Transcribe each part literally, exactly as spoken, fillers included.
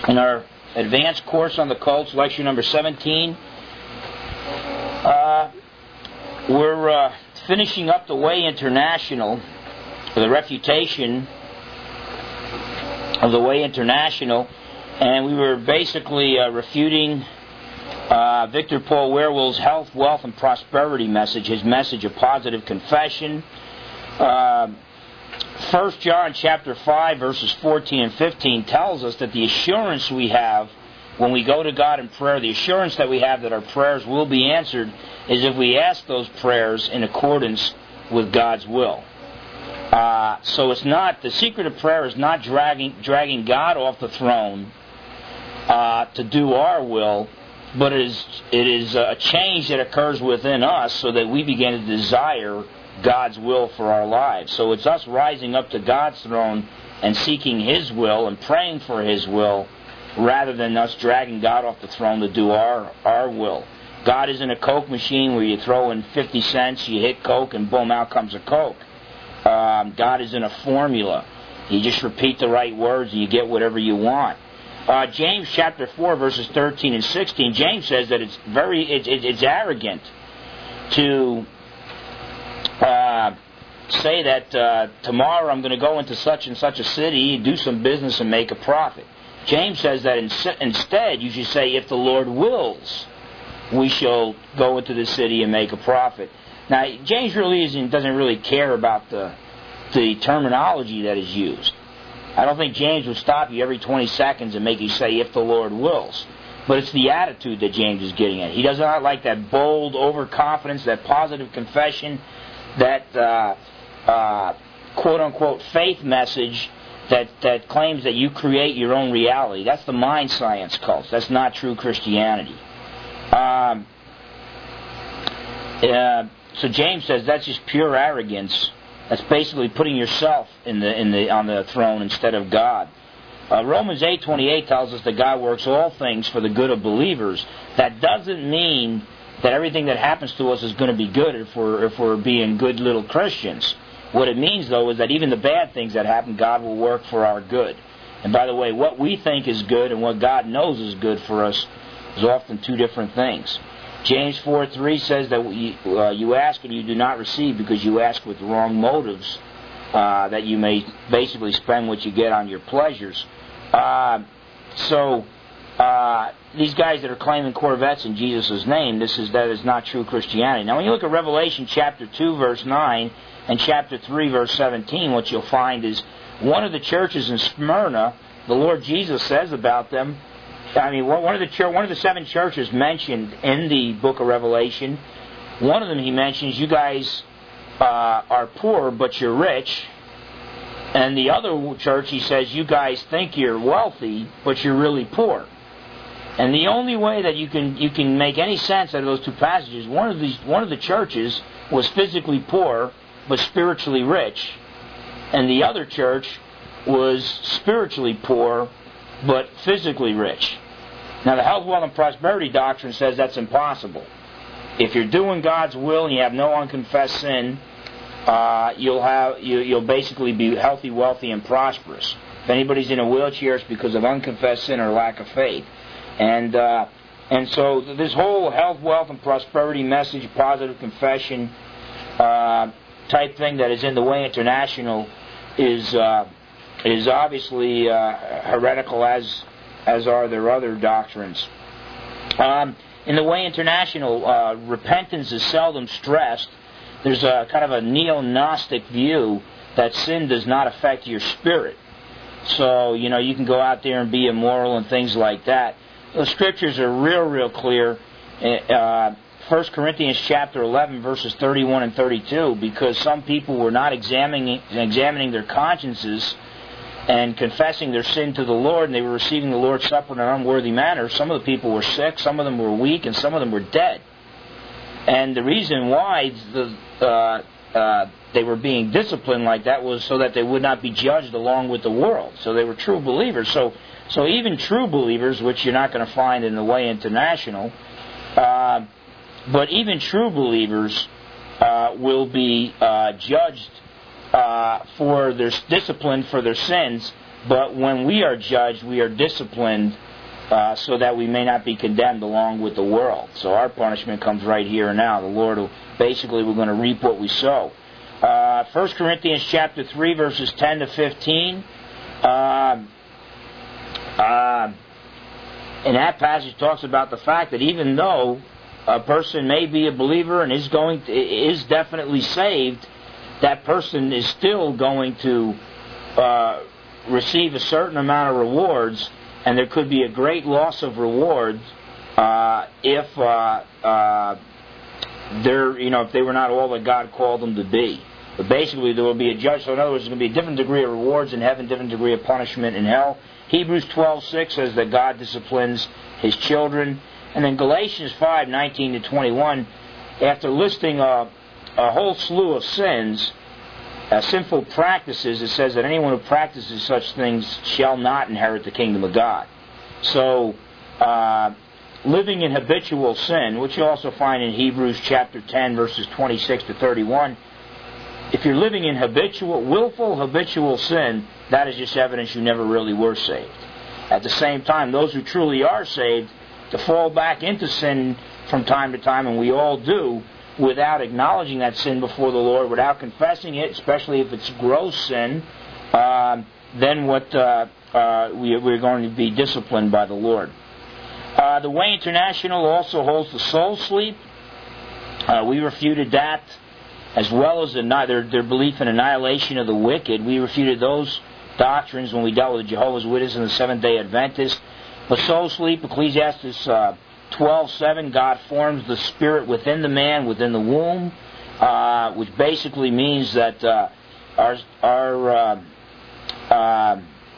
in our advanced course on the cults, lecture number seventeen. Uh, we're uh, finishing up the Way International, the refutation of the Way International, and we were basically uh, refuting uh, Victor Paul Wierwille's health, wealth, and prosperity message, his message of positive confession. Uh, First John chapter five, verses fourteen and fifteen tells us that the assurance we have when we go to God in prayer, the assurance that we have that our prayers will be answered, is if we ask those prayers in accordance with God's will. Uh, so it's not, the secret of prayer is not dragging dragging God off the throne uh, to do our will, but it is, it is a change that occurs within us so that we begin to desire God's will for our lives. So it's us rising up to God's throne and seeking His will and praying for His will, rather than us dragging God off the throne to do our, our will. God isn't a Coke machine where you throw in fifty cents, you hit Coke, and boom, out comes a Coke. Um, God isn't a formula. You just repeat the right words and you get whatever you want. Uh, James chapter four, verses thirteen and sixteen, James says that it's very it, it, it's arrogant to uh, say that uh, tomorrow I'm going to go into such and such a city, do some business, and make a profit. James says that in, instead you should say, if the Lord wills, we shall go into the city and make a profit. Now, James really isn't, doesn't really care about the the terminology that is used. I don't think James would stop you every twenty seconds and make you say, if the Lord wills. But it's the attitude that James is getting at. He does not like that bold overconfidence, that positive confession, that uh, uh, quote-unquote faith message that, that claims that you create your own reality. That's the mind science cults. That's not true Christianity. Um, uh, so James says that's just pure arrogance. That's basically putting yourself in the in the on the throne instead of God. Uh, Romans eight twenty-eight tells us that God works all things for the good of believers. That doesn't mean that everything that happens to us is going to be good if we're if we're being good little Christians. What it means, though, is that even the bad things that happen, God will work for our good. And by the way, what we think is good and what God knows is good for us is often two different things. James four three says that we, uh, you ask and you do not receive because you ask with wrong motives, uh, that you may basically spend what you get on your pleasures. Uh, so uh, these guys that are claiming Corvettes in Jesus' name, this is that is not true Christianity. Now when you look at Revelation chapter two verse nine and chapter three verse seventeen, what you'll find is one of the churches in Smyrna, the Lord Jesus says about them, I mean, one of the one of the seven churches mentioned in the book of Revelation, one of them he mentions, you guys uh, are poor, but you're rich. And the other church, he says, you guys think you're wealthy, but you're really poor. And the only way that you can you can make any sense out of those two passages, one of these one of the churches was physically poor, but spiritually rich. And the other church was spiritually poor, but physically rich. Now, the health, wealth, and prosperity doctrine says that's impossible. If you're doing God's will and you have no unconfessed sin, uh, you'll have you, you'll basically be healthy, wealthy, and prosperous. If anybody's in a wheelchair, it's because of unconfessed sin or lack of faith. And uh, and so this whole health, wealth, and prosperity message, positive confession uh, type thing that is in the Way International is uh, is obviously uh, heretical, as as are their other doctrines. Um, in the Way International, uh, repentance is seldom stressed. There's a kind of a neo-Gnostic view that sin does not affect your spirit. So, you know, you can go out there and be immoral and things like that. The scriptures are real, real clear. Uh, First Corinthians chapter eleven, verses thirty-one and thirty-two, because some people were not examining examining their consciences and confessing their sin to the Lord, and they were receiving the Lord's Supper in an unworthy manner. Some of the people were sick, some of them were weak, and some of them were dead. And the reason why the, uh, uh, they were being disciplined like that was so that they would not be judged along with the world. So they were true believers. So, so even true believers, which you're not going to find in the Way International, uh, but even true believers uh, will be uh, judged Uh, for their discipline for their sins but when we are judged, we are disciplined uh, so that we may not be condemned along with the world. So our punishment comes right here and now. The Lord will, basically, we're going to reap what we sow. Uh, First Corinthians chapter three, verses ten to fifteen. Uh, uh, in that passage, talks about the fact that even though a person may be a believer and is going to, is definitely saved, that person is still going to uh, receive a certain amount of rewards, and there could be a great loss of rewards uh, if uh, uh, they're, you know, if they were not all that God called them to be. But basically, there will be a judge. So in other words, there's going to be a different degree of rewards in heaven, different degree of punishment in hell. Hebrews twelve six says that God disciplines His children. And then Galatians five nineteen to twenty-one, after listing a, a whole slew of sins, uh, sinful practices, it says that anyone who practices such things shall not inherit the kingdom of God. So, uh, living in habitual sin, which you also find in Hebrews chapter ten, verses twenty-six to thirty-one, if you're living in habitual, willful habitual sin, that is just evidence you never really were saved. At the same time, those who truly are saved, to fall back into sin from time to time, and we all do, without acknowledging that sin before the Lord, without confessing it, especially if it's gross sin, uh, then what uh, uh, we, we're going to be disciplined by the Lord. Uh, the Way International also holds the soul sleep. Uh, we refuted that, as well as the, their, their belief in annihilation of the wicked. We refuted those doctrines when we dealt with the Jehovah's Witnesses and the Seventh-day Adventists. But soul sleep, Ecclesiastes uh, twelve seven, God forms the spirit within the man, within the womb, uh, which basically means that uh, our, our uh, uh,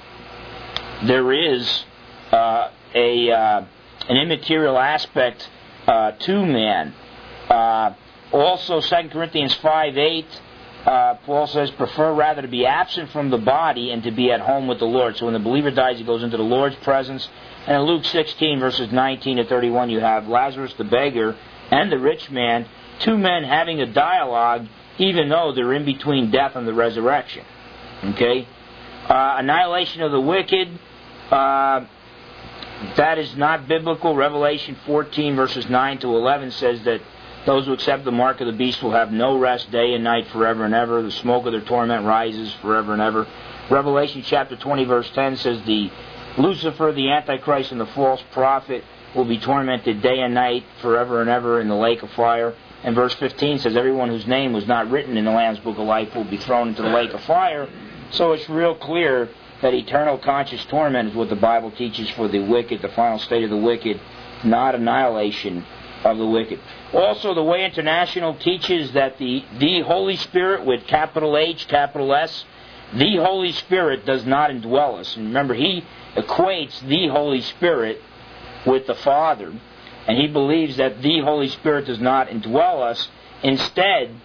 there is uh, a uh, an immaterial aspect uh, to man. Uh, also, Second Corinthians five eight, uh, Paul says, prefer rather to be absent from the body and to be at home with the Lord. So when the believer dies, he goes into the Lord's presence. And in Luke sixteen, verses nineteen to thirty-one, you have Lazarus the beggar and the rich man, two men having a dialogue, even though they're in between death and the resurrection. Okay? Uh, annihilation of the wicked, uh, that is not biblical. Revelation fourteen, verses nine to eleven says that those who accept the mark of the beast will have no rest day and night forever and ever. The smoke of their torment rises forever and ever. Revelation chapter twenty, verse ten says the Lucifer, the Antichrist, and the false prophet will be tormented day and night forever and ever in the lake of fire. And verse fifteen says everyone whose name was not written in the Lamb's Book of Life will be thrown into the lake of fire. So it's real clear that eternal conscious torment is what the Bible teaches for the wicked, the final state of the wicked, not annihilation of the wicked. Also, the Way International teaches that the, the Holy Spirit, with capital H, capital S, the Holy Spirit does not indwell us. And remember, he equates the Holy Spirit with the Father, and he believes that the Holy Spirit does not indwell us. Instead,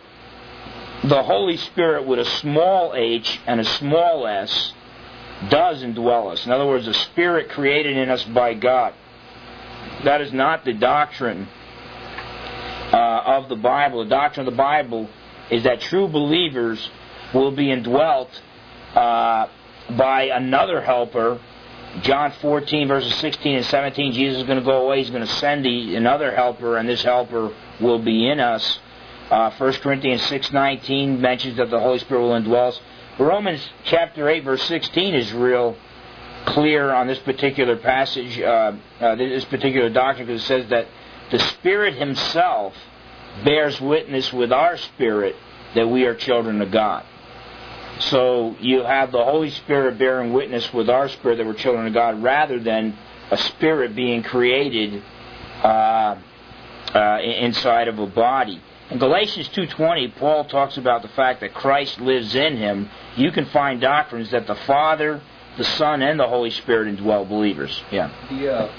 the Holy Spirit with a small h and a small s does indwell us. In other words, a spirit created in us by God. That is not the doctrine uh, of the Bible. The doctrine of the Bible is that true believers will be indwelt uh, by another helper. John fourteen, verses sixteen and seventeen, Jesus is going to go away. He's going to send the, another helper, and this helper will be in us. Uh, First Corinthians six nineteen mentions that the Holy Spirit will indwell us. Romans chapter eight, verse sixteen is real clear on this particular passage, uh, uh, this particular doctrine, because it says that the Spirit Himself bears witness with our spirit that we are children of God. So you have the Holy Spirit bearing witness with our spirit that we're children of God, rather than a spirit being created uh, uh, inside of a body. In Galatians two twenty, Paul talks about the fact that Christ lives in him. You can find doctrines that the Father, the Son, and the Holy Spirit indwell believers. Yeah. The, uh,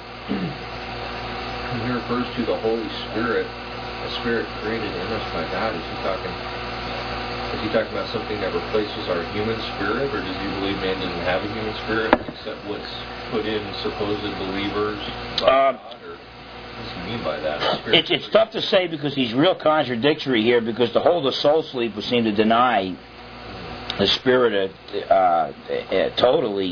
when he refers to the Holy Spirit, a spirit created in us by God, is he talking... Is he talking about something that replaces our human spirit, or does he believe man doesn't have a human spirit except what's put in supposed believers by uh, God? Or what does he mean by that? It's, it's tough to say, because he's real contradictory here, because to hold the soul sleep would seem to deny the spirit uh, uh, uh, totally.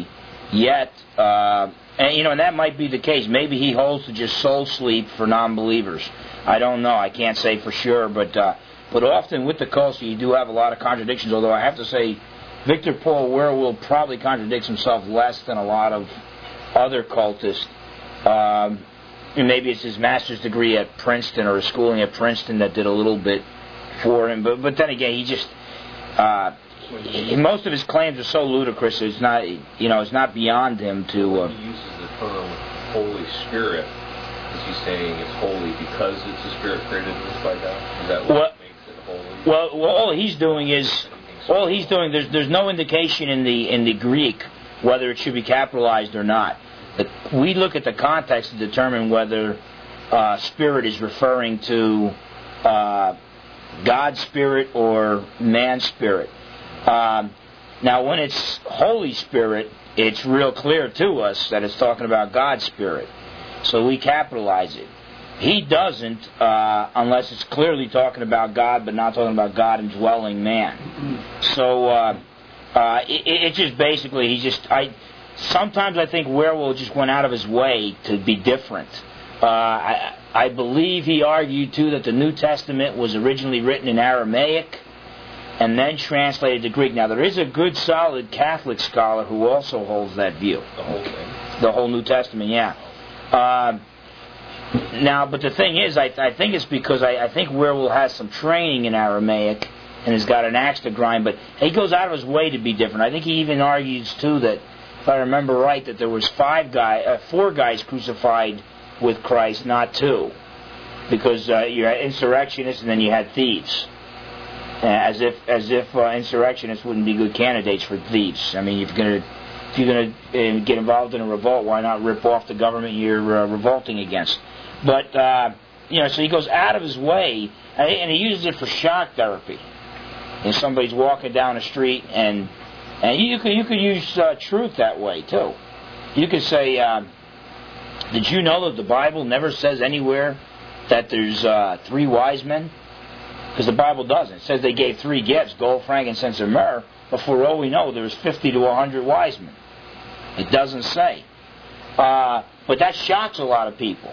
yet, uh, and you know, and that might be the case. Maybe he holds to just soul sleep for non-believers. I don't know. I can't say for sure, but uh, but often with the cults, you do have a lot of contradictions. Although I have to say, Victor Paul Wierwille probably contradicts himself less than a lot of other cultists. Um, and maybe it's his master's degree at Princeton or his schooling at Princeton that did a little bit for him. But but then again, he just uh, he, most of his claims are so ludicrous. It's not you know it's not beyond him to. When Uh, he uses the term Holy Spirit, is he saying it's holy because it's a spirit created in us by God? Is that what well, makes it holy? well, well, all he's doing is all he's doing. There's there's no indication in the in the Greek whether it should be capitalized or not. The, we look at the context to determine whether uh, spirit is referring to uh, God's spirit or man's spirit. Um, now, when it's Holy Spirit, it's real clear to us that it's talking about God's spirit. So we capitalize it. He doesn't, uh, unless it's clearly talking about God, but not talking about God indwelling man. So uh, uh, it, it just basically, he just, I. Sometimes I think Wierwille just went out of his way to be different. Uh, I, I believe he argued, too, that the New Testament was originally written in Aramaic and then translated to Greek. Now, there is a good, solid Catholic scholar who also holds that view. The whole thing? The whole New Testament, yeah. Uh, now, but the thing is, I, I think it's because I, I think Wierwille has some training in Aramaic and has got an axe to grind, but he goes out of his way to be different. I think he even argues, too, that if I remember right, that there was five guy, uh, four guys crucified with Christ, not two, because uh, you had insurrectionists and then you had thieves, uh, as if as if uh, insurrectionists wouldn't be good candidates for thieves. I mean, if you're gonna if you're gonna uh, get involved in a revolt, why not rip off the government you're uh, revolting against? But uh, you know, so he goes out of his way, and he uses it for shock therapy. And somebody's walking down the street and. And you could you could use uh, truth that way too. You could say, um, "Did you know that the Bible never says anywhere that there's uh, three wise men?" Because the Bible doesn't. It says they gave three gifts: gold, frankincense, and myrrh. But for all we know, there's fifty to a hundred wise men. It doesn't say. Uh, but that shocks a lot of people.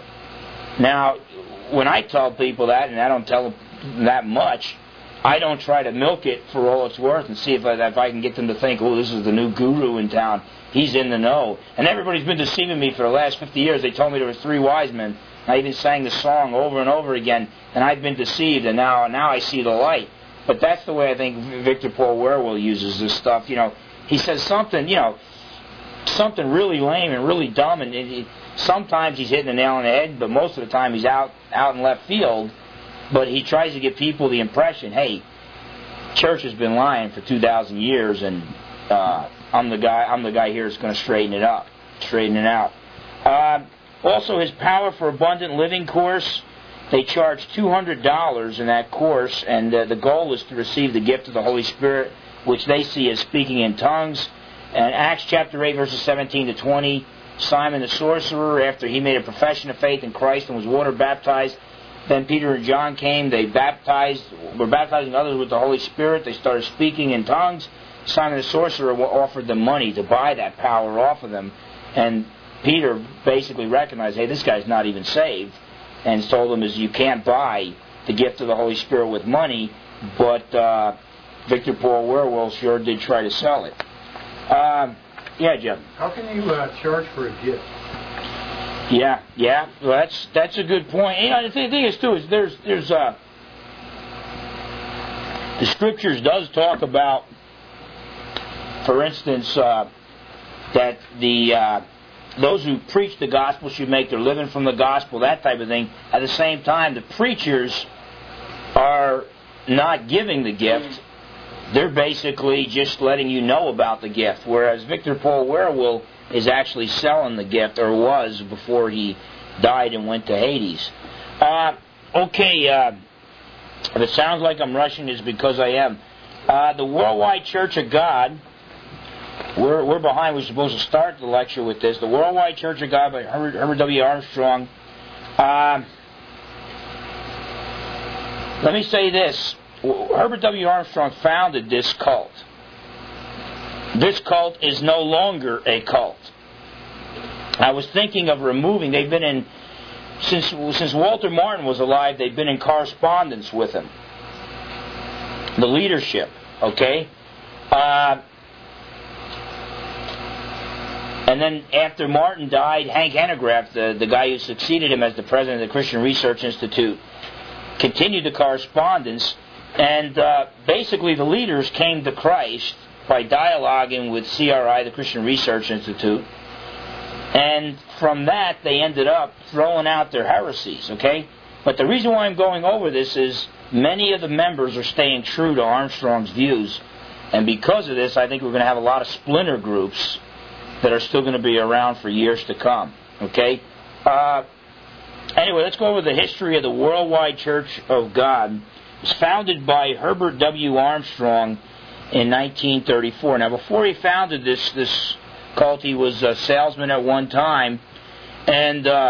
Now, when I tell people that, and I don't tell them that much. I don't try to milk it for all it's worth and see if I, if I can get them to think, oh, this is the new guru in town. He's in the know. And everybody's been deceiving me for the last fifty years. They told me there were three wise men. I even sang the song over and over again, and I've been deceived, and now now I see the light. But that's the way I think Victor Paul Wierwille uses this stuff. You know, he says something, you know, something really lame and really dumb, and it, it, sometimes he's hitting the nail on the head, but most of the time he's out out in left field. But he tries to give people the impression, hey, church has been lying for two thousand years, and uh, I'm the guy. I'm the guy here that's going to straighten it up, straighten it out. Uh, also, his Power for Abundant Living course, they charge two hundred dollars in that course, and uh, the goal is to receive the gift of the Holy Spirit, which they see as speaking in tongues. And Acts chapter eight, verses seventeen to twenty, Simon the sorcerer, after he made a profession of faith in Christ and was water baptized. Then Peter and John came, they baptized, were baptizing others with the Holy Spirit. They started speaking in tongues. Simon the sorcerer offered them money to buy that power off of them. And Peter basically recognized, hey, this guy's not even saved. And told him, is you can't buy the gift of the Holy Spirit with money. But uh, Victor Paul Wierwille sure did try to sell it. Uh, yeah, Jim. How can you uh, charge for a gift? Yeah, yeah. Well, that's that's a good point. You know, the thing, the thing is too is there's there's uh the scriptures does talk about, for instance, uh, that the uh, those who preach the gospel should make their living from the gospel, that type of thing. At the same time, the preachers are not giving the gift. They're basically just letting you know about the gift. Whereas Victor Paul Wierwille is actually selling the gift, or was before he died and went to Hades. Uh, okay, uh, if it sounds like I'm rushing, it's because I am. Uh, the Worldwide Church of God, we're, we're behind. We're supposed to start the lecture with this. The Worldwide Church of God by Herbert, Herbert W. Armstrong. Uh, let me say this. Herbert W. Armstrong founded this cult. this cult is no longer a cult. I was thinking of removing, they've been in, since since Walter Martin was alive, they've been in correspondence with him. The leadership, okay? Uh, and then after Martin died, Hank Hanegraaff, the, the guy who succeeded him as the president of the Christian Research Institute, continued the correspondence, and uh, basically the leaders came to Christ by dialoguing with C R I, the Christian Research Institute, and from that they ended up throwing out their heresies, okay? But the reason why I'm going over this is many of the members are staying true to Armstrong's views, and because of this I think we're going to have a lot of splinter groups that are still going to be around for years to come, okay? Uh, anyway, let's go over the history of the Worldwide Church of God. It was founded by Herbert W. Armstrong in nineteen thirty-four. Now, before he founded this this cult, he was a salesman at one time, and uh,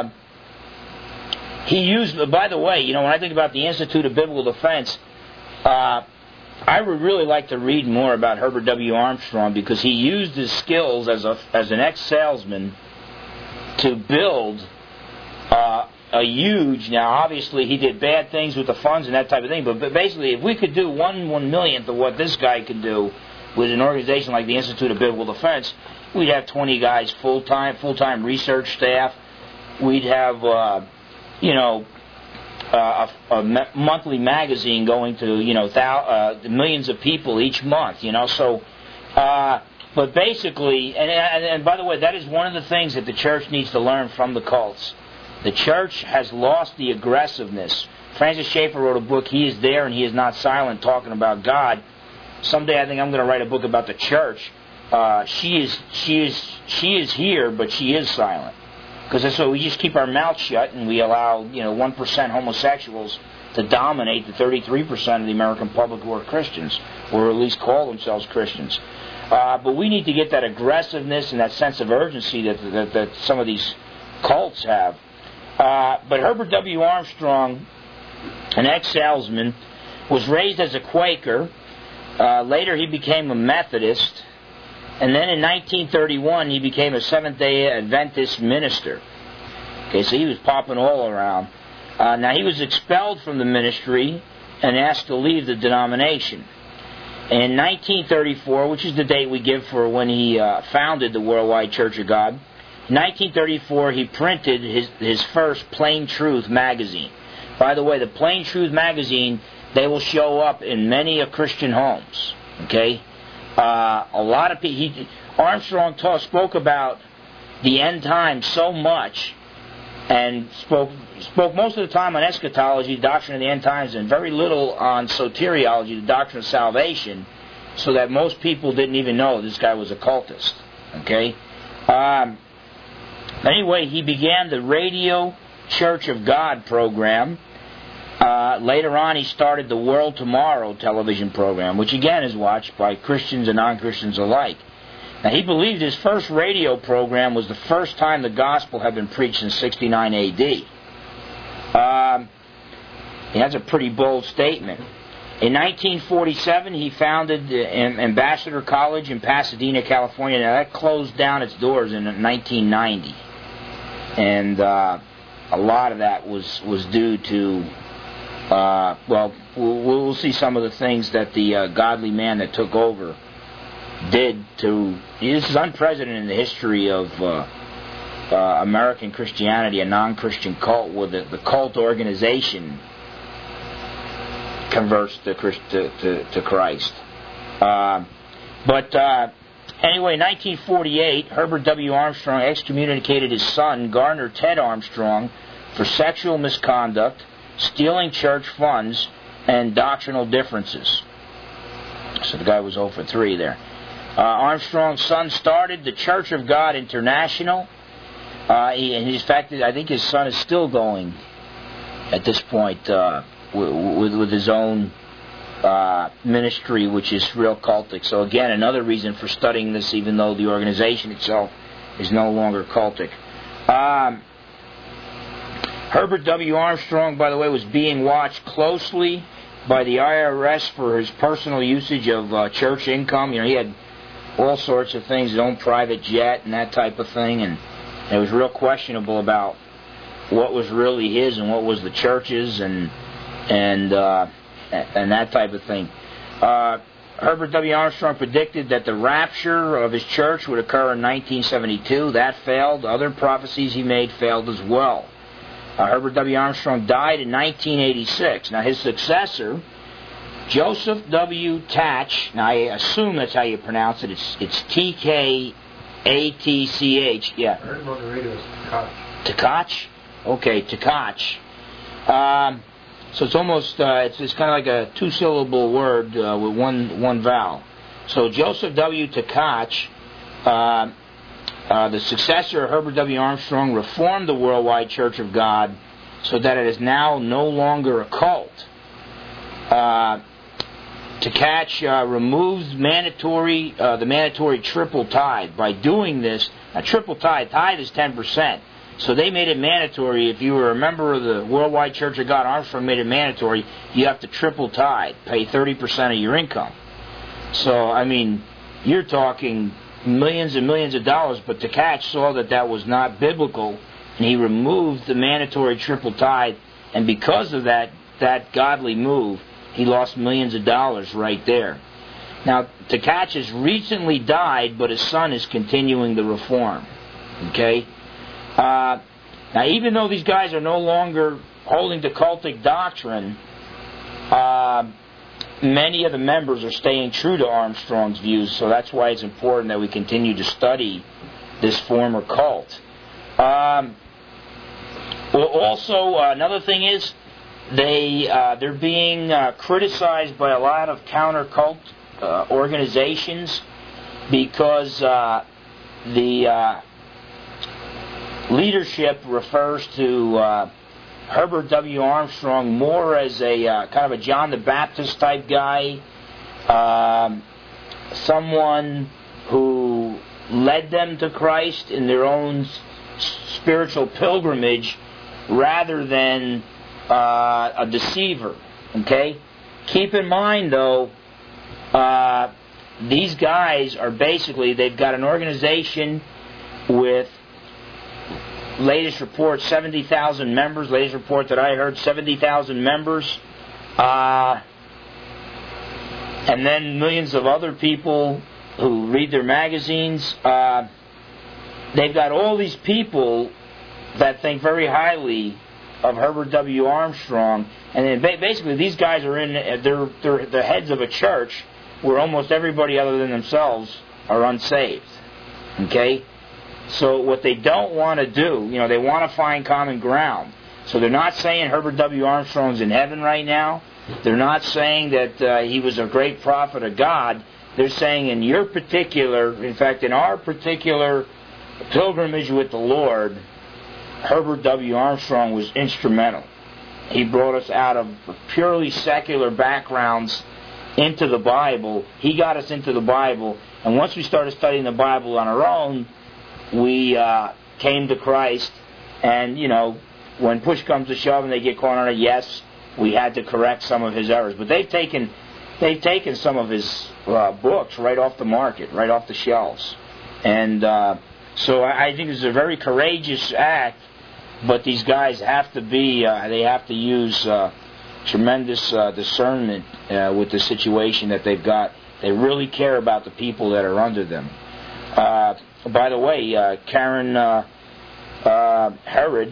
he used. By the way, you know, when I think about the Institute of Biblical Defense, uh, I would really like to read more about Herbert W. Armstrong because he used his skills as a as an ex-salesman to build uh, a huge. Now, obviously, he did bad things with the funds and that type of thing. But, but basically, if we could do one one millionth of what this guy could do with an organization like the Institute of Biblical Defense, we'd have twenty guys full time, full time research staff. We'd have, uh, you know, uh, a, a me- monthly magazine going to you know thou- uh, millions of people each month. You know, so. Uh, but basically, and, and and by the way, that is one of the things that the church needs to learn from the cults. The church has lost the aggressiveness. Francis Schaeffer wrote a book, He is There and He is Not Silent, talking about God. Someday I think I'm going to write a book about the church. Uh, she is she is, she is here, but she is silent. Because so we just keep our mouth shut and we allow you know one percent homosexuals to dominate the thirty-three percent of the American public who are Christians, or at least call themselves Christians. Uh, but we need to get that aggressiveness and that sense of urgency that, that, that some of these cults have. Uh, but Herbert W. Armstrong, an ex-salesman, was raised as a Quaker. Uh, later he became a Methodist. And then in nineteen thirty-one he became a Seventh-day Adventist minister. Okay, so he was popping all around. Uh, now he was expelled from the ministry and asked to leave the denomination. In nineteen thirty-four, which is the date we give for when he uh, founded the Worldwide Church of God, in nineteen thirty-four, he printed his, his first Plain Truth magazine. By the way, the Plain Truth magazine, they will show up in many of Christian homes. Okay, uh, a lot of people. He, Armstrong taught, spoke about the end times so much, and spoke spoke most of the time on eschatology, doctrine of the end times, and very little on soteriology, the doctrine of salvation, so that most people didn't even know this guy was a cultist. Okay. Um, Anyway, he began the Radio Church of God program. Uh, later on, he started the World Tomorrow television program, which again is watched by Christians and non-Christians alike. Now, he believed his first radio program was the first time the gospel had been preached in sixty-nine A D. Um, he has a pretty bold statement. In nineteen forty-seven, he founded the Ambassador College in Pasadena, California. Now, that closed down its doors in nineteen ninety. And uh, a lot of that was, was due to, uh, well, well, we'll see some of the things that the uh, godly man that took over did to, this is unprecedented in the history of uh, uh, American Christianity, a non-Christian cult, where the, the cult organization converts to, to, to, to Christ. Uh, but... Uh, Anyway, in nineteen forty-eight, Herbert W. Armstrong excommunicated his son, Gardner Ted Armstrong, for sexual misconduct, stealing church funds, and doctrinal differences. So the guy was oh for three there. Uh, Armstrong's son started the Church of God International. Uh, he, and in fact, I think his son is still going at this point uh, with, with his own Uh, ministry, which is real cultic. So again, another reason for studying this, even though the organization itself is no longer cultic. Um, Herbert W. Armstrong, by the way, was being watched closely by the I R S for his personal usage of uh, church income. You know, he had all sorts of things, his own private jet and that type of thing, and it was real questionable about what was really his and what was the church's and and uh, and that type of thing. Uh, Herbert W. Armstrong predicted that the rapture of his church would occur in nineteen seventy-two. That failed. Other prophecies he made failed as well. Uh, Herbert W. Armstrong died in nineteen eighty-six. Now his successor, Joseph W. Tatch, now I assume that's how you pronounce it. It's it's T K A T C H. Yeah. I heard him on the radio as Tkach. Tkach? Okay, Tkach. Um, so it's almost, uh, it's, it's kind of like a two-syllable word uh, with one one vowel. So Joseph W. Tkach, uh, uh, the successor of Herbert W. Armstrong, reformed the Worldwide Church of God so that it is now no longer a cult. Uh, Tkach uh, removes mandatory uh, the mandatory triple tithe. By doing this, a triple tithe, tithe is ten percent. So they made it mandatory. If you were a member of the Worldwide Church of God, Armstrong made it mandatory. You have to triple tithe, pay thirty percent of your income. So, I mean, you're talking millions and millions of dollars, but Tkach saw that that was not biblical, and he removed the mandatory triple tithe, and because of that, that godly move, he lost millions of dollars right there. Now, Tkach has recently died, but his son is continuing the reform. Okay? Uh, now, even though these guys are no longer holding to cultic doctrine, uh, many of the members are staying true to Armstrong's views, so that's why it's important that we continue to study this former cult. Um, well, also, uh, another thing is, They, uh, they're being uh, criticized by a lot of counter-cult uh, organizations because uh, the uh, leadership refers to uh, Herbert W. Armstrong more as a uh, kind of a John the Baptist type guy, um, someone who led them to Christ in their own s- spiritual pilgrimage rather than Uh, a deceiver. Okay? Keep in mind, though, uh, these guys are basically, they've got an organization with, latest report, seventy thousand members. Latest report that I heard, seventy thousand members. Uh, and then millions of other people who read their magazines. Uh, they've got all these people that think very highly of Herbert W. Armstrong, and then basically these guys are in, they're, they're the heads of a church where almost everybody other than themselves are unsaved. Okay? So what they don't want to do, you know, they want to find common ground. So they're not saying Herbert W. Armstrong's in heaven right now. They're not saying that uh, he was a great prophet of God. They're saying in your particular, in fact, in our particular pilgrimage with the Lord, Herbert W. Armstrong was instrumental. He brought us out of purely secular backgrounds into the Bible. He got us into the Bible, and once we started studying the Bible on our own, we uh, came to Christ, and, you know, when push comes to shove and they get caught on it, yes, we had to correct some of his errors. But they've taken they've taken some of his uh, books right off the market, right off the shelves. And uh, so I think it's a very courageous act. But these guys have to be, uh, they have to use uh, tremendous uh, discernment uh, with the situation that they've got. They really care about the people that are under them. Uh, by the way, uh, Karen uh, uh, Herod,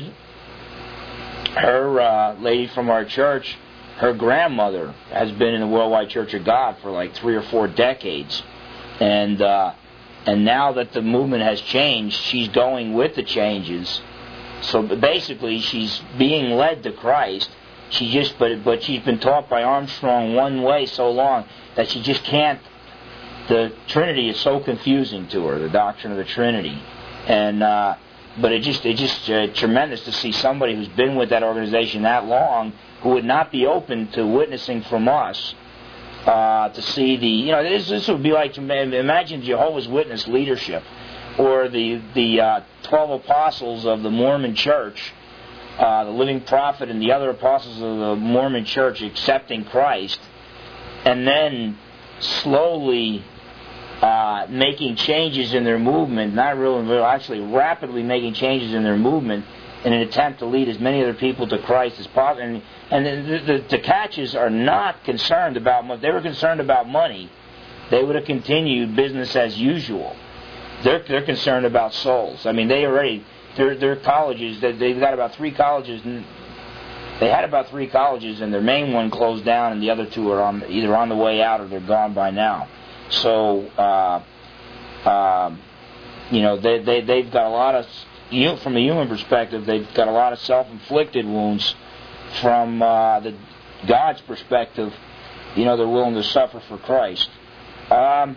her uh, lady from our church, her grandmother has been in the Worldwide Church of God for like three or four decades. And, uh, and now that the movement has changed, she's going with the changes. So basically, she's being led to Christ. She just, but but she's been taught by Armstrong one way so long that she just can't. The Trinity is so confusing to her, the doctrine of the Trinity, and uh, but it just it just uh, tremendous to see somebody who's been with that organization that long who would not be open to witnessing from us. Uh, to see the, you know, this this would be like, imagine Jehovah's Witness leadership, or the the uh, twelve apostles of the Mormon Church, uh, the Living Prophet and the other apostles of the Mormon Church accepting Christ, and then slowly uh, making changes in their movement, not really, actually rapidly making changes in their movement in an attempt to lead as many other people to Christ as possible. And, and the, the, the Tkachs are not concerned about money. If they were concerned about money, they would have continued business as usual. They're, they're concerned about souls. I mean, they already, their, their colleges, they've got about three colleges, and they had about three colleges, and their main one closed down, and the other two are on either on the way out or they're gone by now. So, uh, uh, you know, they, they, they've got a lot of, from a human perspective, they've got a lot of self-inflicted wounds. From uh, the God's perspective, you know, they're willing to suffer for Christ. Um,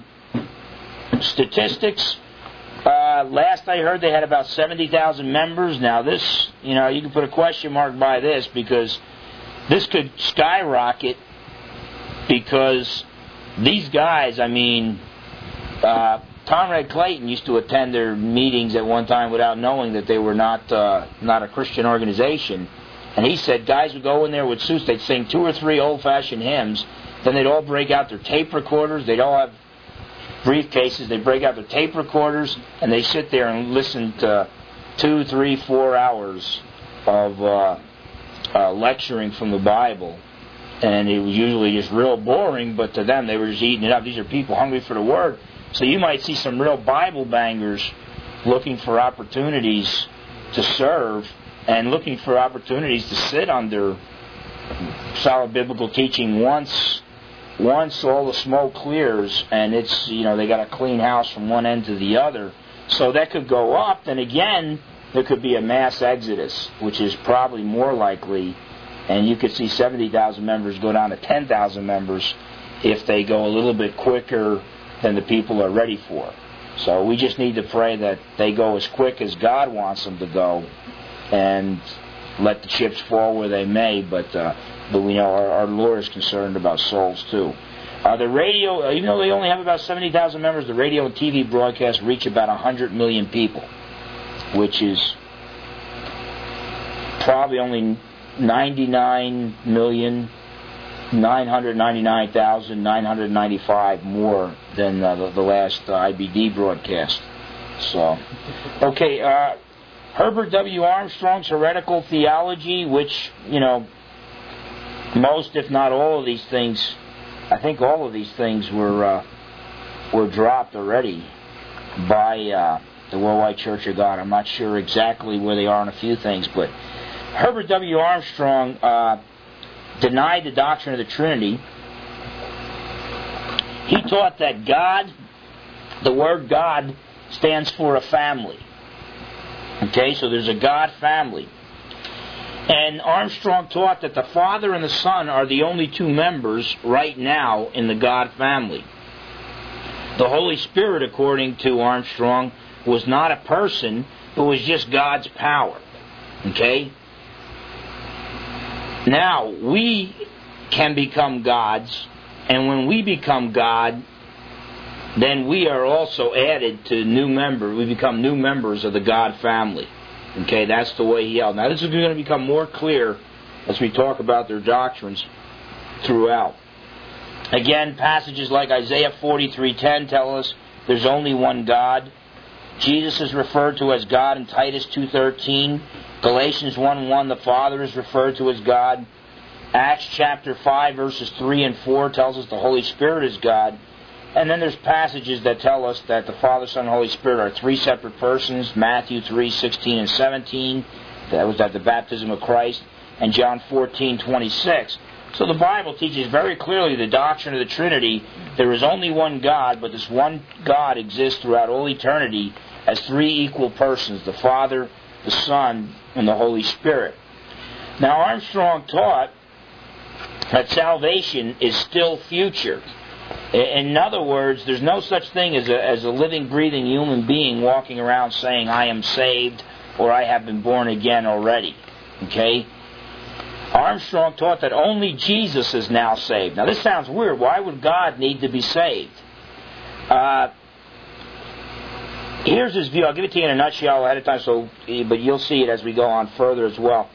statistics, uh, last I heard they had about seventy thousand members. Now this, you know, you can put a question mark by this, because this could skyrocket, because these guys, I mean, uh, Conrad Clayton used to attend their meetings at one time without knowing that they were not uh, not a Christian organization. And he said guys would go in there with suits, they'd sing two or three old-fashioned hymns, then they'd all break out their tape recorders, they'd all have briefcases, they'd break out their tape recorders, and they'd sit there and listen to two, three, four hours of uh, uh, lecturing from the Bible. And it was usually just real boring, but to them they were just eating it up. These are people hungry for the Word. So you might see some real Bible bangers looking for opportunities to serve, and looking for opportunities to sit under solid biblical teaching once once all the smoke clears, and it's, you know, they got a clean house from one end to the other. So that could go up. Then again, there could be a mass exodus, which is probably more likely, and you could see seventy thousand members go down to ten thousand members if they go a little bit quicker than the people are ready for. So we just need to pray that they go as quick as God wants them to go, and let the chips fall where they may, but uh, but we know our, our Lord is concerned about souls too. Uh, the radio, even though they only have about seventy thousand members, the radio and T V broadcasts reach about one hundred million people, which is probably only ninety-nine million nine hundred ninety-nine thousand nine hundred ninety-five more than uh, the, the last uh, I B D broadcast. So, okay, uh, Herbert W. Armstrong's heretical theology, which, you know, most, if not all of these things, I think all of these things were uh, were dropped already by uh, the Worldwide Church of God. I'm not sure exactly where they are on a few things, but Herbert W. Armstrong uh, denied the doctrine of the Trinity. He taught that God, the word God, stands for a family. Okay, so there's a God family. And Armstrong taught that the Father and the Son are the only two members right now in the God family. The Holy Spirit, according to Armstrong, was not a person, but was just God's power. Okay? Now, we can become gods, and when we become God, then we are also added to new members. We become new members of the God family. Okay, that's the way he held. Now, this is going to become more clear as we talk about their doctrines throughout. Again, passages like Isaiah forty-three ten tell us there's only one God. Jesus is referred to as God in Titus two thirteen. Galatians one one, the Father is referred to as God. Acts chapter five, verses three and four tells us the Holy Spirit is God. And then there's passages that tell us that the Father, Son, and Holy Spirit are three separate persons. Matthew three sixteen and seventeen, that was at the baptism of Christ. And John fourteen twenty-six. So the Bible teaches very clearly the doctrine of the Trinity. There is only one God, but this one God exists throughout all eternity as three equal persons, the Father, the Son, and the Holy Spirit. Now, Armstrong taught that salvation is still future. In other words, there's no such thing as a, as a living, breathing human being walking around saying, I am saved, or I have been born again already. Okay? Armstrong taught that only Jesus is now saved. Now, this sounds weird. Why would God need to be saved? Uh, here's his view. I'll give it to you in a nutshell ahead of time, so but you'll see it as we go on further as well.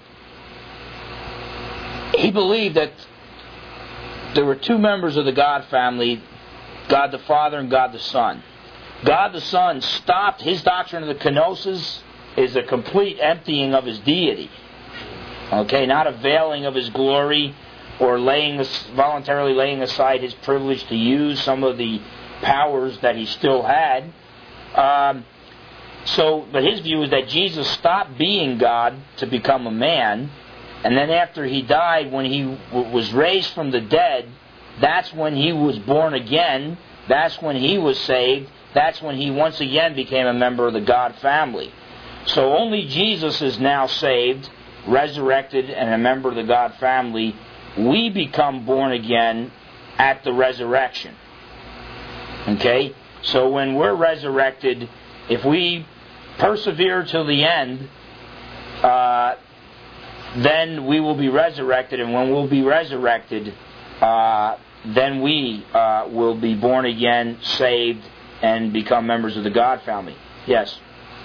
He believed that there were two members of the God family God the Father and God the Son. God the Son stopped, his doctrine of the kenosis is a complete emptying of his deity. Okay, not a veiling of his glory or laying voluntarily laying aside his privilege to use some of the powers that he still had. Um, so, but his view is that Jesus stopped being God to become a man, and then after he died, when he w- was raised from the dead, that's when he was born again, that's when he was saved, that's when he once again became a member of the God family. So only Jesus is now saved, resurrected, and a member of the God family. We become born again at the resurrection. Okay? So when we're resurrected, if we persevere till the end, uh, then we will be resurrected, and when we'll be resurrected, uh, then we uh, will be born again, saved, and become members of the God family. Yes?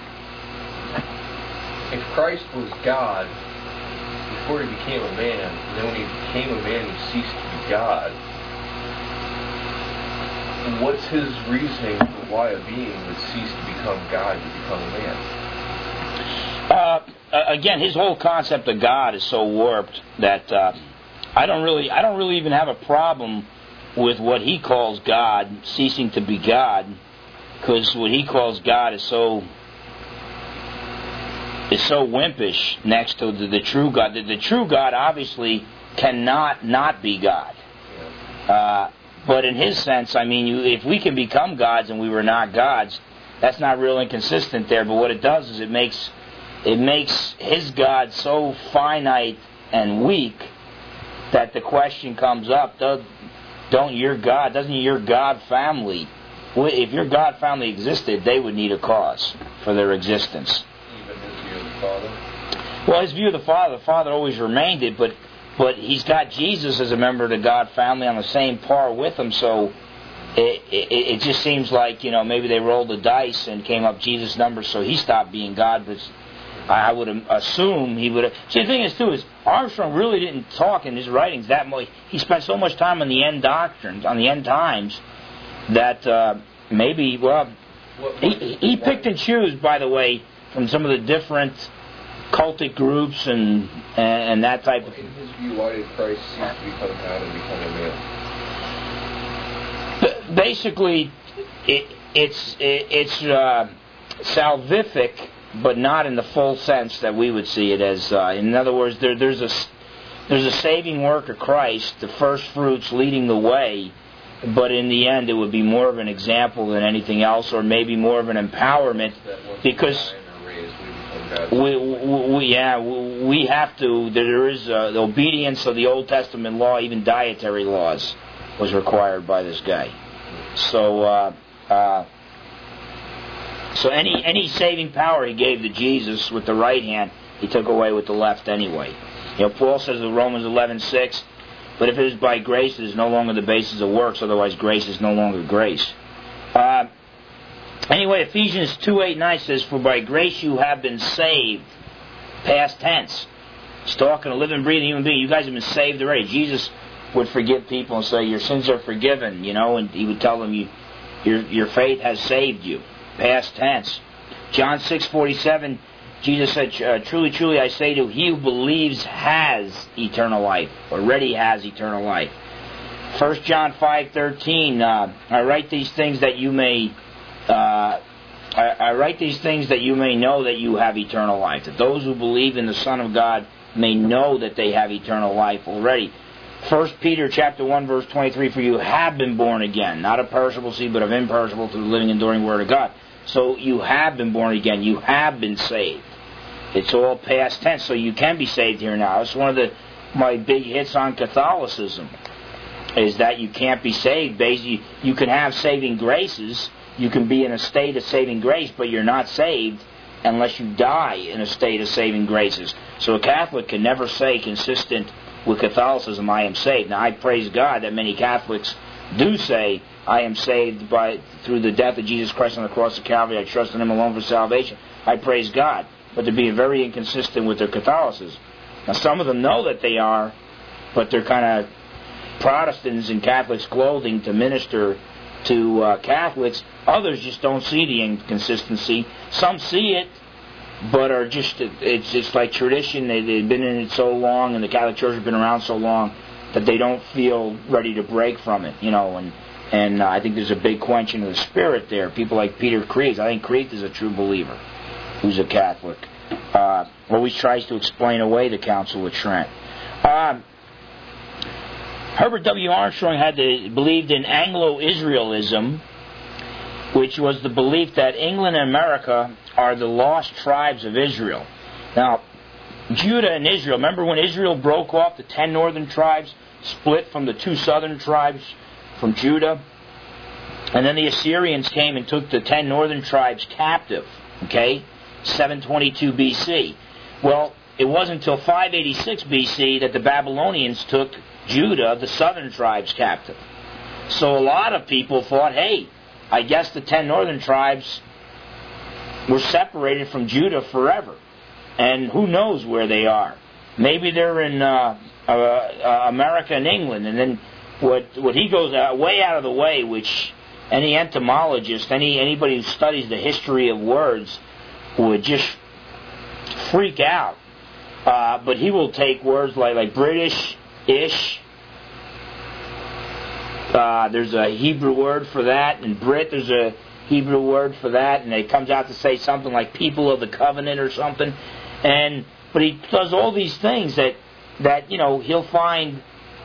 If Christ was God before he became a man, and then when he became a man he ceased to be God, what's his reasoning for why a being would cease to become God to become a man? Uh, again, his whole concept of God is so warped that uh, I don't really, I don't really even have a problem with what he calls God ceasing to be God, because what he calls God is so is so wimpish next to the, the true God. The, the true God obviously cannot not be God. Uh, but in his sense, I mean, you, if we can become gods and we were not gods, that's not real inconsistent there. But what it does is it makes it makes his God so finite and weak that the question comes up: does, don't your God, doesn't your God family, if your God family existed, they would need a cause for their existence. Even his view of the Father? Well, his view of the Father, the Father always remained it, but but he's got Jesus as a member of the God family on the same par with him, so it, it, it just seems like, you know, maybe they rolled the dice and came up Jesus' numbers, so he stopped being God, but I would assume he would have... See, the thing is, too, is Armstrong really didn't talk in his writings that much. He spent so much time on the end doctrines, on the end times, that uh, maybe, well, he, he picked and chose, by the way, from some of the different cultic groups and and, and that type of... In his view, why did Christ cease to become God and become a man? Basically, it, it's it, it's uh, salvific, but not in the full sense that we would see it as. Uh, in other words, there, there's a there's a saving work of Christ, the first fruits leading the way, but in the end, it would be more of an example than anything else, or maybe more of an empowerment, because we, we, we yeah we have to. There is uh, the obedience of the Old Testament law, even dietary laws, was required by this guy. So. Uh, uh, So any any saving power he gave to Jesus with the right hand, he took away with the left anyway. You know, Paul says in Romans eleven six, but if it is by grace, it is no longer the basis of works, otherwise grace is no longer grace. Uh, anyway, Ephesians two eight nine says, for by grace you have been saved. Past tense. He's talking a living, breathing human being. You guys have been saved already. Jesus would forgive people and say, your sins are forgiven, you know, and he would tell them, you, your your faith has saved you. Past tense. John six forty-seven, Jesus said, truly, truly, I say to you, he who believes has eternal life, already has eternal life. First John five thirteen, uh, I write these things that you may, uh, I, I write these things that you may know that you have eternal life. That those who believe in the Son of God may know that they have eternal life already. First Peter chapter one verse twenty-three, for you have been born again, not of perishable seed, but of imperishable, through the living, enduring Word of God. So you have been born again. You have been saved. It's all past tense, so you can be saved here now. It's one of the my big hits on Catholicism, is that you can't be saved. Basically, you can have saving graces. You can be in a state of saving grace, but you're not saved unless you die in a state of saving graces. So a Catholic can never say, consistent with Catholicism, I am saved. Now, I praise God that many Catholics do say, I am saved by through the death of Jesus Christ on the cross of Calvary. I trust in Him alone for salvation. I praise God. But they're being very inconsistent with their Catholicism. Now, some of them know that they are, but they're kind of Protestants in Catholics' clothing to minister to uh, Catholics. Others just don't see the inconsistency. Some see it, but are just, it's just like tradition. They, they've been in it so long, and the Catholic Church has been around so long, that they don't feel ready to break from it, you know, and and uh, I think there's a big quenching of the spirit there. People like Peter Kreeft, I think Kreeft is a true believer, who's a Catholic, uh, always tries to explain away the Council of Trent. Uh, Herbert W. Armstrong had the, believed in Anglo-Israelism, which was the belief that England and America are the lost tribes of Israel. Now, Judah and Israel, remember when Israel broke off, the ten northern tribes split from the two southern tribes from Judah? And then the Assyrians came and took the ten northern tribes captive, okay, seven twenty-two B C. Well, it wasn't until five eighty-six B C that the Babylonians took Judah, the southern tribes, captive. So a lot of people thought, hey, I guess the ten northern tribes were separated from Judah forever. And who knows where they are? Maybe they're in uh, uh, uh, America and England. And then what what he goes out, way out of the way, which any entomologist, any anybody who studies the history of words would just freak out. Uh, but he will take words like, like British-ish. Uh, there's a Hebrew word for that. And Brit, there's a Hebrew word for that. And it comes out to say something like people of the covenant or something. And but he does all these things that that you know he'll find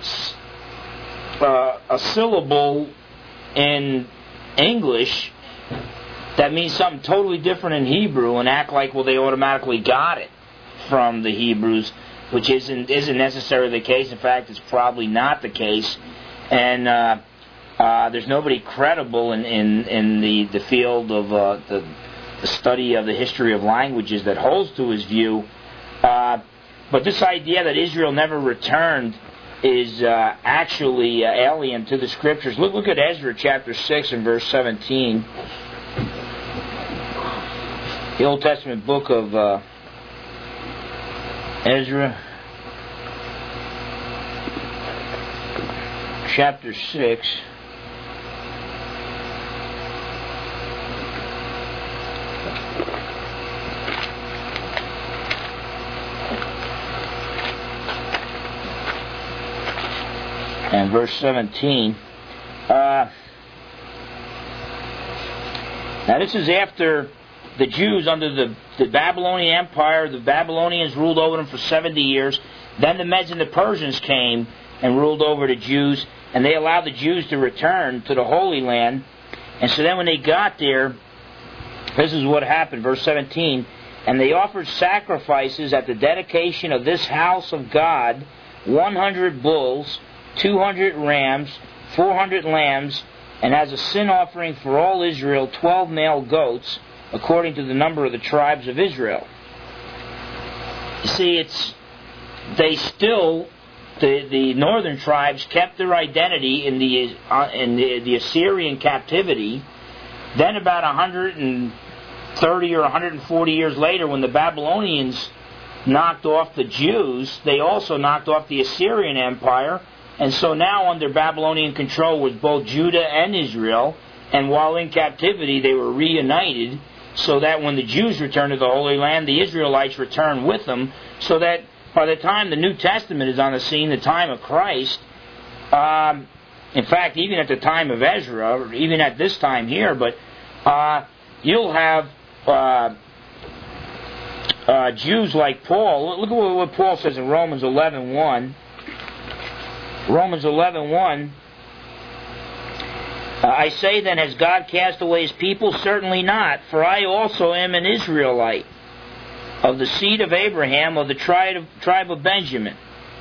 uh, a syllable in English that means something totally different in Hebrew, and act like well they automatically got it from the Hebrews, which isn't isn't necessarily the case. In fact, it's probably not the case. And uh, uh, there's nobody credible in in, in the the field of uh, the the study of the history of languages that holds to his view. Uh, but this idea that Israel never returned is uh, actually uh, alien to the Scriptures. Look, look at Ezra chapter six and verse seventeen. The Old Testament book of uh, Ezra, chapter six. And verse seventeen. Uh, now this is after the Jews under the, the Babylonian Empire. The Babylonians ruled over them for seventy years. Then the Medes and the Persians came and ruled over the Jews. And they allowed the Jews to return to the Holy Land. And so then when they got there, this is what happened. Verse seventeen. And they offered sacrifices at the dedication of this house of God, one hundred bulls, two hundred rams, four hundred lambs, and as a sin offering for all Israel, twelve male goats, according to the number of the tribes of Israel. You see, it's they still, the the northern tribes kept their identity in the uh, in the, the Assyrian captivity. Then about one hundred thirty or one hundred forty years later, when the Babylonians knocked off the Jews, they also knocked off the Assyrian Empire. And so now under Babylonian control was both Judah and Israel, and while in captivity they were reunited, so that when the Jews returned to the Holy Land, the Israelites returned with them, so that by the time the New Testament is on the scene, the time of Christ, um, in fact, even at the time of Ezra, or even at this time here, but uh, you'll have uh, uh, Jews like Paul. Look at what Paul says in Romans eleven one. Romans eleven one. Uh, I say then, has God cast away His people? Certainly not. For I also am an Israelite, of the seed of Abraham, of the tribe of, tribe of Benjamin.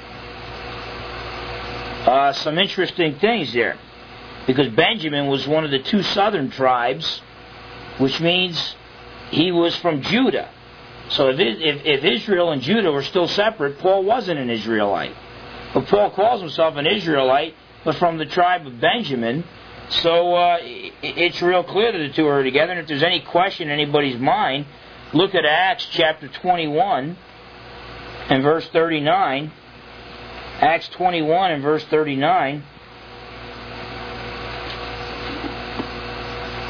Uh, some interesting things there. Because Benjamin was one of the two southern tribes, which means he was from Judah. So if, it, if, if Israel and Judah were still separate, Paul wasn't an Israelite. But Paul calls himself an Israelite, but from the tribe of Benjamin. So uh, it's real clear that the two are together. And if there's any question in anybody's mind, look at Acts chapter twenty-one and verse thirty-nine. Acts twenty-one and verse thirty-nine.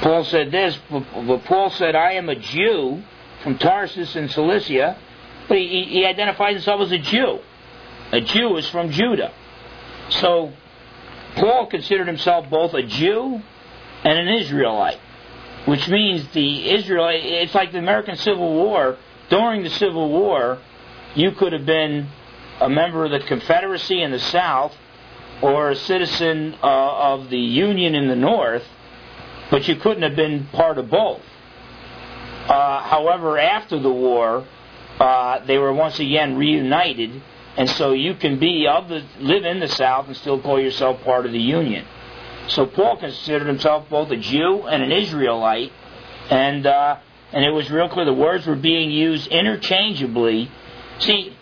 Paul said this, but Paul said, I am a Jew from Tarsus in Cilicia, but he, he identified himself as a Jew. A Jew is from Judah. So, Paul considered himself both a Jew and an Israelite, which means the Israelite, it's like the American Civil War. During the Civil War, you could have been a member of the Confederacy in the South or a citizen uh, of the Union in the North, but you couldn't have been part of both. Uh, however, after the war, uh, they were once again reunited, and so you can be of the live in the South and still call yourself part of the Union. So Paul considered himself both a Jew and an Israelite, and uh, and it was real clear the words were being used interchangeably. See,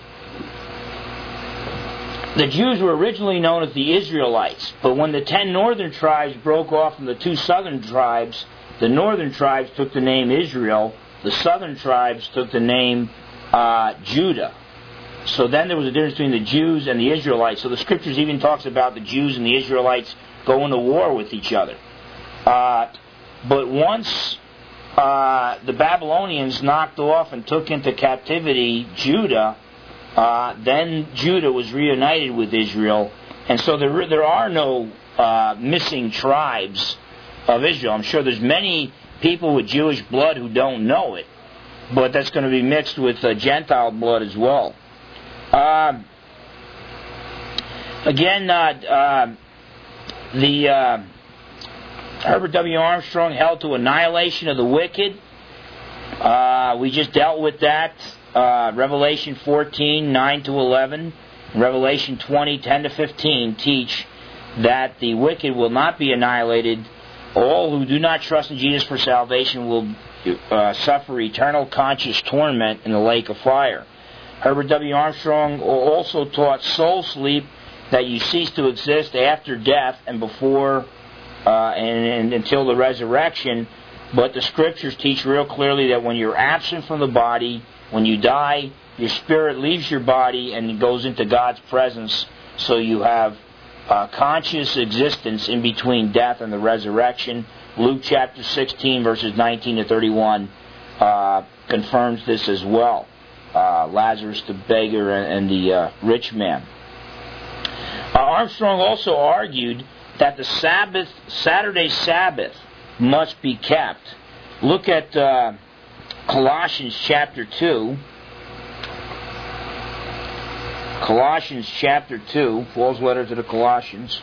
the Jews were originally known as the Israelites, but when the ten northern tribes broke off from the two southern tribes, the northern tribes took the name Israel, the southern tribes took the name uh, Judah. So then there was a difference between the Jews and the Israelites. So the Scriptures even talks about the Jews and the Israelites going to war with each other. Uh, but once uh, the Babylonians knocked off and took into captivity Judah, uh, then Judah was reunited with Israel. And so there, there are no uh, missing tribes of Israel. I'm sure there's many people with Jewish blood who don't know it, but that's going to be mixed with uh, Gentile blood as well. Uh, again, uh, uh, the uh, Herbert W. Armstrong held to annihilation of the wicked. Uh, we just dealt with that. Uh, Revelation fourteen, nine to eleven, Revelation twenty, ten to fifteen teach that the wicked will not be annihilated. All who do not trust in Jesus for salvation will uh, suffer eternal conscious torment in the lake of fire. Herbert W. Armstrong also taught soul sleep, that you cease to exist after death and before uh, and, and until the resurrection. But the Scriptures teach real clearly that when you're absent from the body, when you die, your spirit leaves your body and goes into God's presence. So you have uh, conscious existence in between death and the resurrection. Luke chapter sixteen, verses nineteen to thirty-one, uh, confirms this as well. Uh, Lazarus the beggar and the uh, rich man. Uh, Armstrong also argued that the Sabbath, Saturday Sabbath, must be kept. Look at uh, Colossians chapter two. Colossians chapter two, Paul's letter to the Colossians,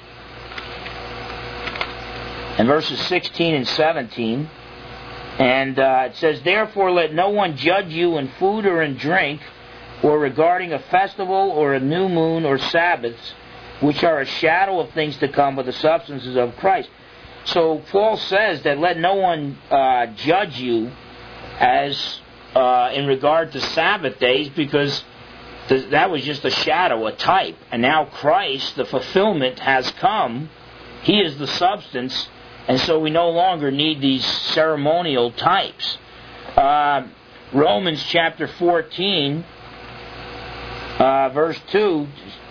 and verses sixteen and seventeen. And uh, it says, therefore let no one judge you in food or in drink, or regarding a festival or a new moon or Sabbaths, which are a shadow of things to come, but the substances of Christ. So Paul says that let no one uh, judge you as uh, in regard to Sabbath days, because th- that was just a shadow, a type. And now Christ, the fulfillment, has come. He is the substance. And so we no longer need these ceremonial types. Uh, Romans chapter fourteen, uh, verse two.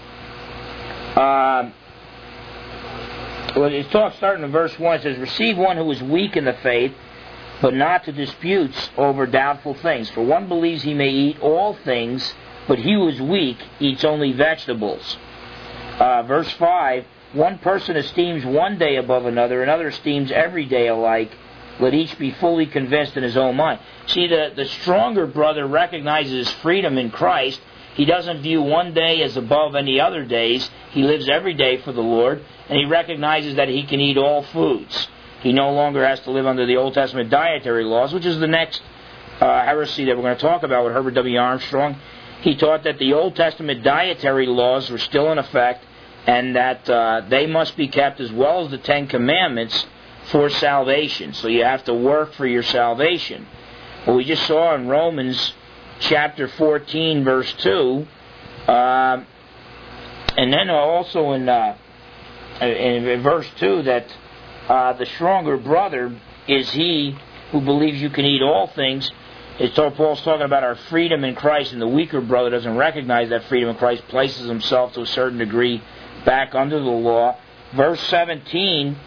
Uh, well, it talks starting in verse one. It says, receive one who is weak in the faith, but not to disputes over doubtful things. For one believes he may eat all things, but he who is weak eats only vegetables. Uh, verse five. One person esteems one day above another, another esteems every day alike. Let each be fully convinced in his own mind. See, the, the stronger brother recognizes his freedom in Christ. He doesn't view one day as above any other days. He lives every day for the Lord, and he recognizes that he can eat all foods. He no longer has to live under the Old Testament dietary laws, which is the next uh, heresy that we're going to talk about with Herbert W. Armstrong. He taught that the Old Testament dietary laws were still in effect, and that uh, they must be kept as well as the Ten Commandments for salvation. So you have to work for your salvation. Well, we just saw in Romans chapter fourteen, verse two, uh, and then also in, uh, in, in verse two, that uh, the stronger brother is he who believes you can eat all things. It's told, Paul's talking about our freedom in Christ, and the weaker brother doesn't recognize that freedom in Christ, places himself to a certain degree back under the law. Verse seventeen,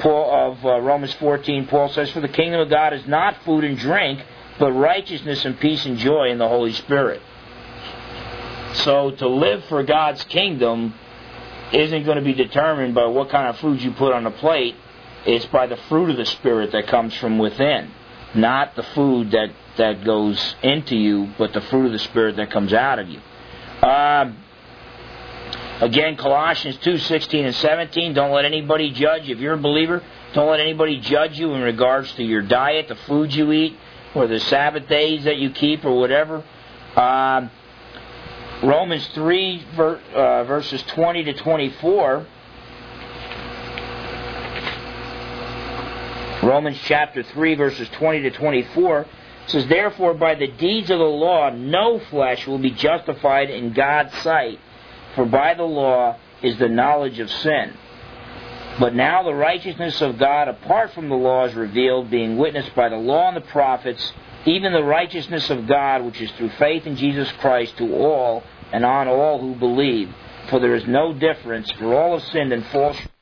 Paul, of uh, Romans fourteen, Paul says, "For the kingdom of God is not food and drink, but righteousness and peace and joy in the Holy Spirit." So to live for God's kingdom isn't going to be determined by what kind of food you put on the plate. It's by the fruit of the Spirit that comes from within. Not the food that, that goes into you, but the fruit of the Spirit that comes out of you. Um, again, Colossians two, sixteen and seventeen, don't let anybody judge. If you're a believer, don't let anybody judge you in regards to your diet, the food you eat, or the Sabbath days that you keep, or whatever. Um, Romans three, ver, uh, verses twenty to twenty-four. Romans chapter three, verses twenty to twenty-four says, "Therefore by the deeds of the law no flesh will be justified in God's sight, for by the law is the knowledge of sin. But now the righteousness of God apart from the law is revealed, being witnessed by the law and the prophets, even the righteousness of God which is through faith in Jesus Christ to all and on all who believe. For there is no difference, for all have sinned and fall short